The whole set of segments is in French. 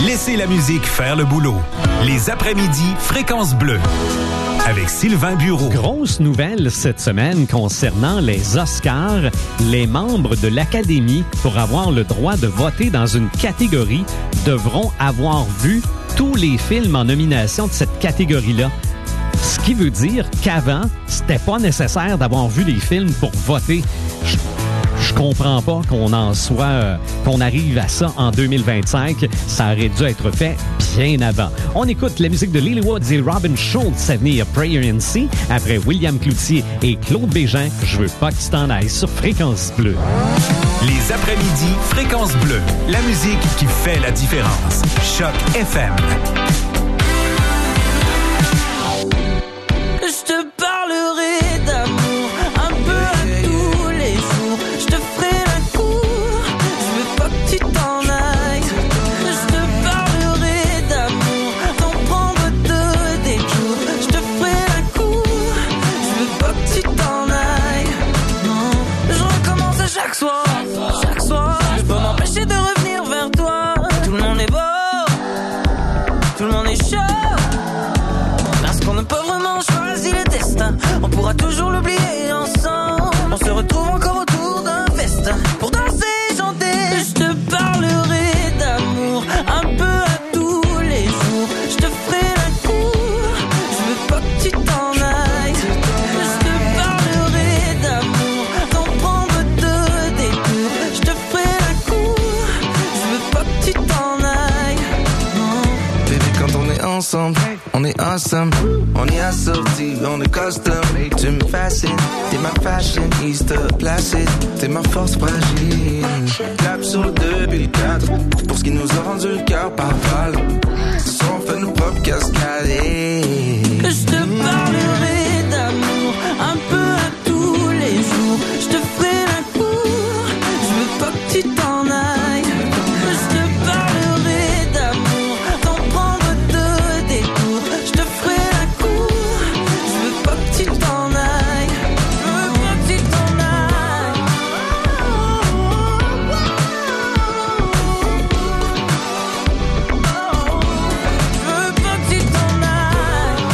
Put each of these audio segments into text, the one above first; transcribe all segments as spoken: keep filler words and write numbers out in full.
Laissez la musique faire le boulot. Les après-midi, Fréquence Bleue. Avec Sylvain Bureau. Grosse nouvelle cette semaine concernant les Oscars. Les membres de l'Académie, pour avoir le droit de voter dans une catégorie, devront avoir vu tous les films en nomination de cette catégorie-là. Ce qui veut dire qu'avant, c'était pas nécessaire d'avoir vu les films pour voter. Je, je comprends pas qu'on en soit, euh, qu'on arrive à ça en deux mille vingt-cinq. Ça aurait dû être fait bien avant. On écoute la musique de Lily Woods et Robin Schultz à venir Prayer in Sea. Après William Cloutier et Claude Bégin, je veux pas que tu t'en ailles sur Fréquence Bleue. Les après-midi, Fréquence Bleue. La musique qui fait la différence. Choc F M. Je te parlerai d'amour un peu à tous les jours. Je te ferai la cour, je veux pas que tu t'en ailles. Je te parlerai d'amour sans prendre de détour. Je te ferai la cour, je veux pas que tu t'en ailles. Non, je recommence à chaque soir, chaque soir. Je peux m'empêcher de revenir vers toi. Tout le monde est beau, tout le monde est chaud. Parce qu'on ne peut vraiment choisir le destin. On pourra toujours l'oublier ensemble. On se retrouve encore autour d'un festin pour danser, chanter. Je te parlerai d'amour un peu à tous les jours. Je te ferai la cour, je veux pas que tu t'en ailles. Je te parlerai d'amour sans prendre de détour. Je te ferai la cour, je veux pas que tu t'en ailles. Non. Baby, quand on est ensemble, on est awesome, on est assorti, on est custom. Tu me fascines, t'es ma fashion, Easter placide, t'es ma force fragile. Clap sur le deux mille quatre, pour ce qui nous a rendu le cœur par balle. Ce soir on fait nos propres cascadés. Je te parlerai d'amour un peu à tous les jours. Je te ferai la cour, je veux pas que tu t'en ailles. Je te parlerai d'amour sans prendre de détour. Je te ferai la cour, je veux pas que tu t'en ailles. Je veux pas que tu t'en ailles. Je veux pas que tu t'en ailles.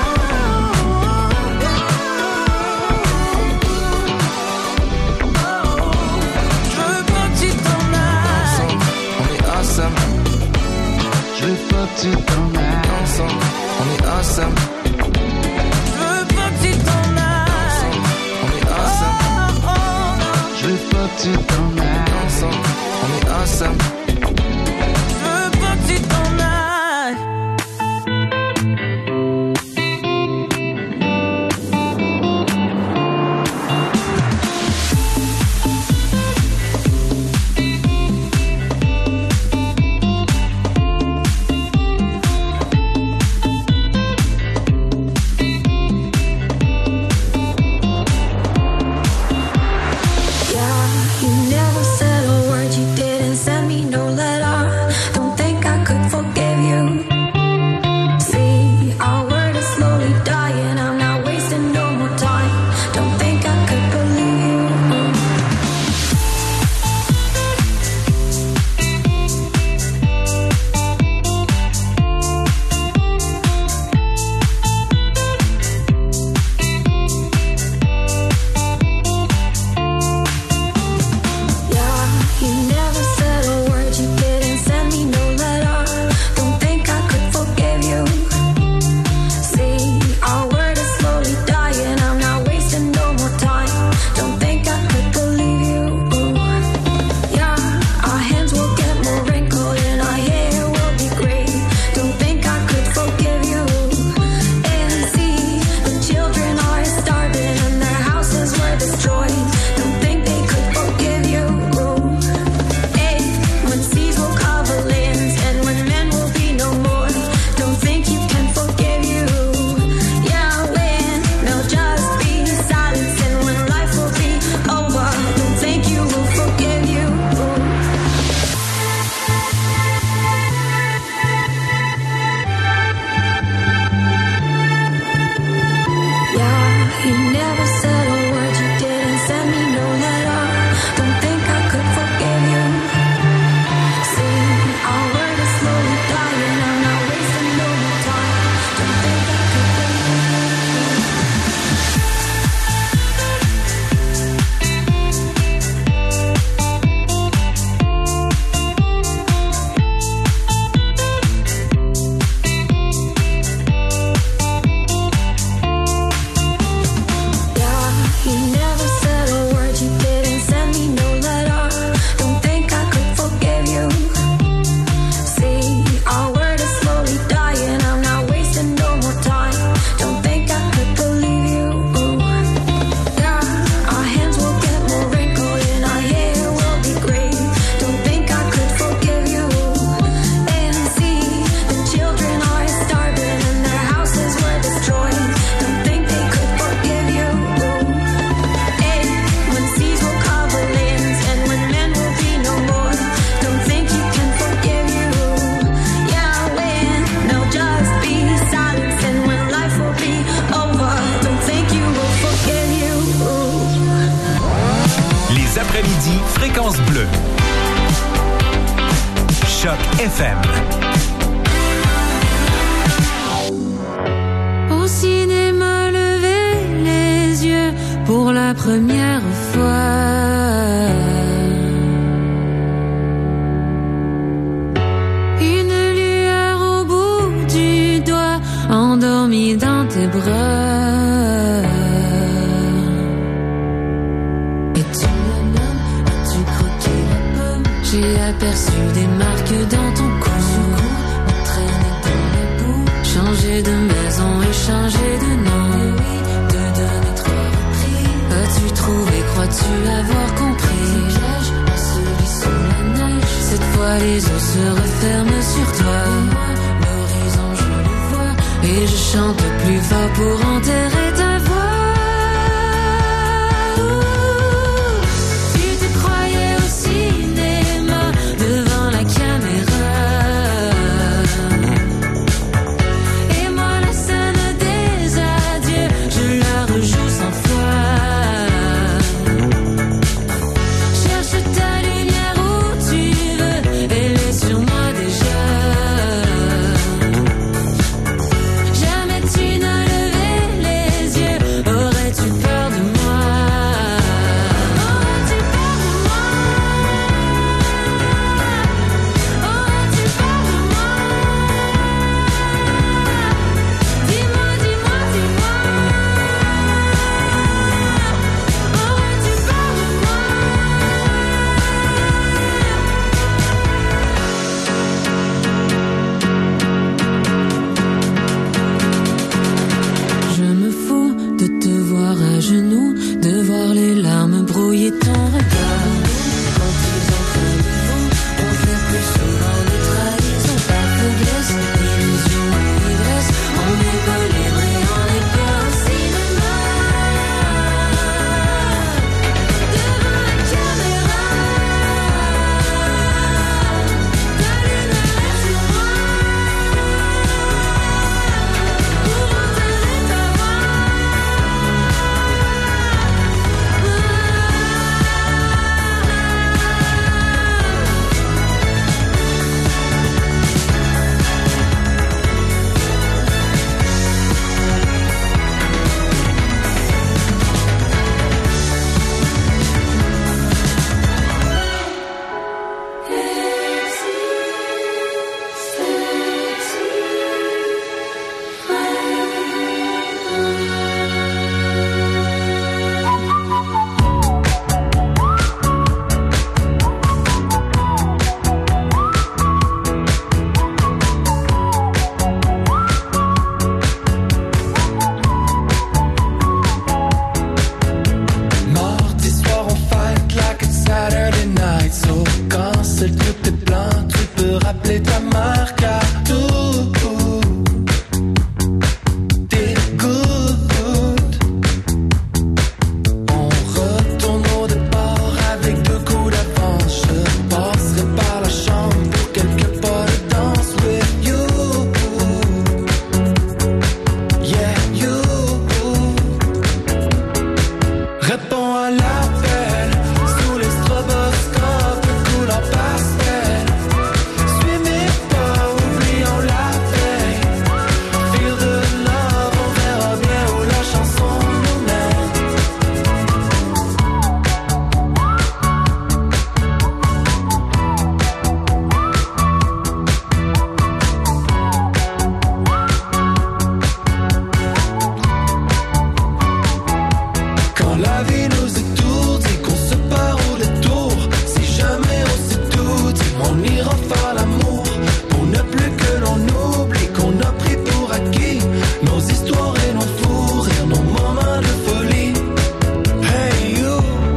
Je veux pas que tu t'en ailles. On est awesome, je veux pas que tu t'en ailles. Ensemble, on est awesome, Je veux pas que tu t'en ailles. on est awesome, Oh, oh, non. je veux pas que tu t'en ailles. Ensemble, on est awesome. Je veux pas que tu t'en ailles. You never said a word, you didn't send me Fréquence Bleue. Choc F M. Au cinéma, levez les yeux pour la première fois. Une lueur au bout du doigt, endormie dans tes bras. Et tu le nommes, as-tu croqué la pomme? J'ai aperçu des marques dans ton cou. On traînait dans la boue. Changer de maison et changer de nom. Oui, de donner trois repris. As-tu trouvé, crois-tu avoir compris? Piège, on se lit sous la neige. Cette fois les eaux se referment sur toi. L'horizon je le vois. Et je chante plus fort pour enterrer ta voix. Tu te croyais au cinéma devant la caméra. Et moi la scène des adieux, je la rejoue cent fois. Cherche ta lumière où tu veux, elle est sur moi déjà. Jamais tu n'as levé les yeux, aurais-tu peur de moi? Aurais-tu peur de moi? Aurais-tu peur de moi? Dis-moi, dis-moi, dis-moi. Aurais-tu peur de moi? Je me fous de te voir à genoux, de voir les larmes brouiller ton regard. Quand ils ont fait de faux, on fait plus souvent des trahisons par faiblesse, illusion ou ivresse. On n'est pas libre et on n'est pas au cinéma. Devant la caméra, ta lumière est sur moi. Pour enterrer ta voix. Mardi soir on fight like it's Saturday night. So quand seul tout est blanc, tu peux rappeler ta marque à tout. T'es good. On retourne au départ avec deux coups d'avance. Je passerai par la chambre pour quelques pas de danse with you. Yeah, you. Réponds à l'appel sous les stroboscopes, couleur pastel. Suis mes pas, oublions la veille. Feel the love, on verra bien où la chanson nous mène. Quand la vie nous étourdit, qu'on se part au détour, si jamais on sait tout dit, on ira faire l'amour pour ne plus que l'on oublie qu'on a pris pour acquis nos histoires et nos fous rires, nos moments de folie. Hey you,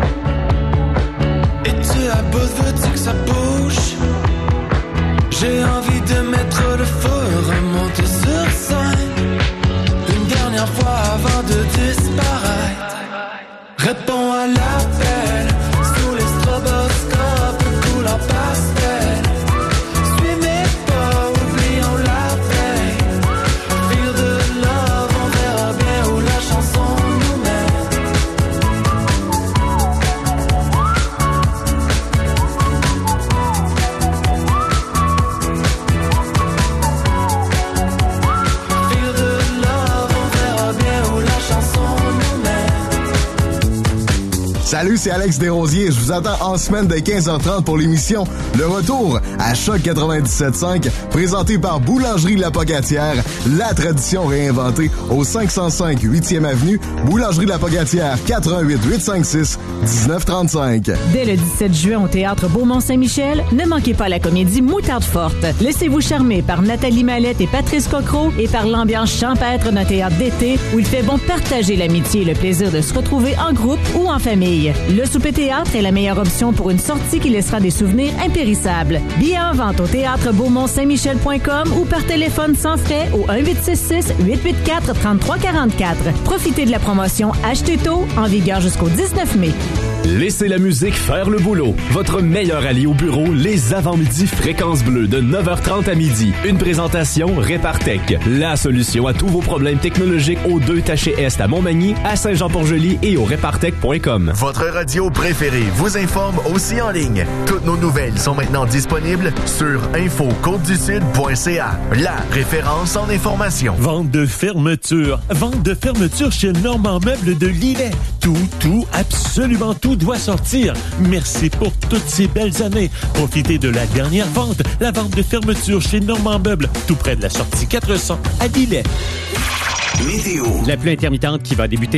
et tu as besoin de que ça bouge. J'ai envie de mettre le feu, remonter sur scène une dernière fois avant de disparaître. Réponds à l'appel sous les stroboscopes, couleur pastel. Suis mes pas, oublions la veille. Feel the love, on verra bien où la chanson nous mène. Salut, c'est Alex Desrosiers. Je vous attends en semaine de quinze heures trente pour l'émission Le Retour à Choc quatre-vingt-dix-sept cinq, présenté par Boulangerie La Pocatière, la tradition réinventée au cinq cent cinq huitième Avenue, Boulangerie La Pocatière, quatre un huit, huit cinq six, un neuf trois cinq. Dès le dix-sept juin au Théâtre Beaumont-Saint-Michel, ne manquez pas la comédie Moutarde Forte. Laissez-vous charmer par Nathalie Mallette et Patrice Cocro et par l'ambiance champêtre d'un théâtre d'été où il fait bon partager l'amitié et le plaisir de se retrouver en groupe ou en famille. Le souper théâtre est la meilleure option pour une sortie qui laissera des souvenirs impérissables. Billets en vente au théâtre beaumont saint michel point com ou par téléphone sans frais au un huit six six, huit huit quatre, trois trois quatre quatre. Profitez de la promotion Achetez tôt en vigueur jusqu'au dix-neuf mai. Laissez la musique faire le boulot. Votre meilleur allié au bureau, les avant-midi Fréquence Bleue de neuf heures trente à midi. Une présentation Répartec. La solution à tous vos problèmes technologiques aux deux Taché Est à Montmagny, à Saint-Jean-Port-Joli et au répartec point com. Votre radio préférée vous informe aussi en ligne. Toutes nos nouvelles sont maintenant disponibles sur info côte du sud point c a. La référence en information. Vente de fermeture. Vente de fermeture chez Normand Meubles de Lillet. Tout, tout, absolument tout doit sortir. Merci pour toutes ces belles années. Profitez de la dernière vente, la vente de fermeture chez Normand Meubles, tout près de la sortie quatre cents à Lillet. Météo. La pluie intermittente qui va débuter